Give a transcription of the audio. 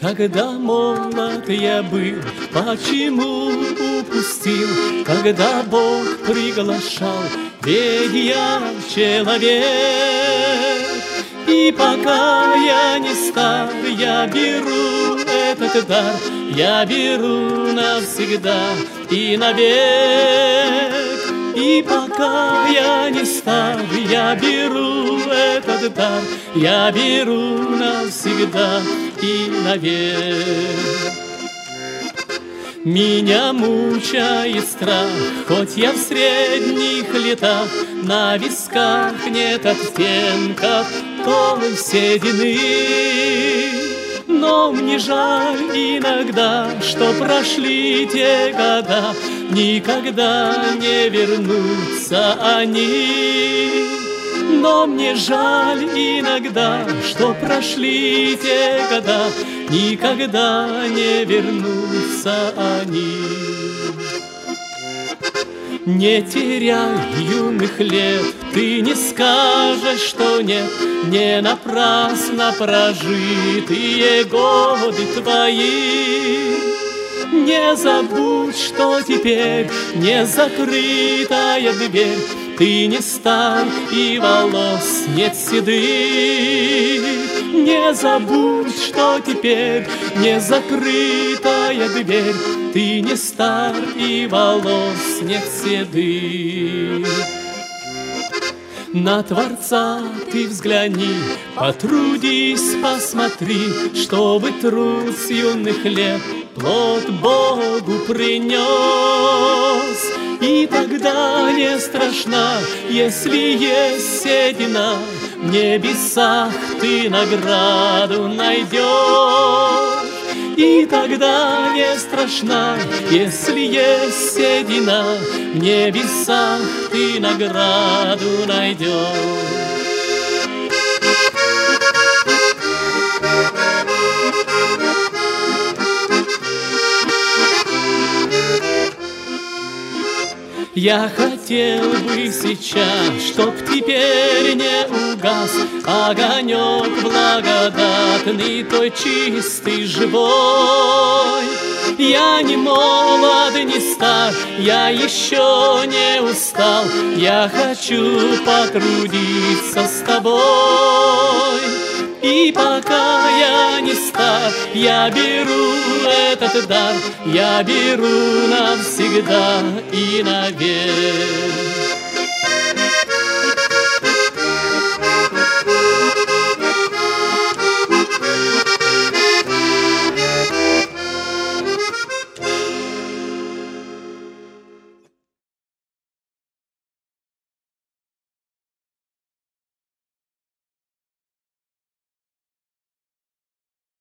Когда молод я был, почему упустил, когда Бог приглашал, ведь я человек. И пока я не стар, я беру этот дар, я беру навсегда и навек. И пока я не стар, я беру этот дар, я беру навсегда и навек. Меня мучает страх, хоть я в средних летах, на висках нет оттенков толы седины. Но мне жаль иногда, что прошли те года, никогда не вернутся они. Но мне жаль иногда, что прошли те года, никогда не вернутся они. Не теряй юных лет, ты не скажешь, что нет, не напрасно прожитые годы твои. Не забудь, что теперь не закрытая дверь, ты не стар и волос нет седых. Не забудь, что теперь не закрытая дверь, ты не стар и волос нет седых. На Творца ты взгляни, потрудись, посмотри, чтобы труд с юных лет плод Богу принес. И тогда не страшна, если есть седина, в небесах ты награду найдешь. И тогда не страшна, если есть седина, в небесах ты награду найдешь. Я хотел бы сейчас, чтоб теперь не угас огонек благодатный, той чистый, живой. Я не молод, не стар, я еще не устал, я хочу потрудиться с тобой. И пока я не стар, я беру этот дар, я беру навсегда и навек.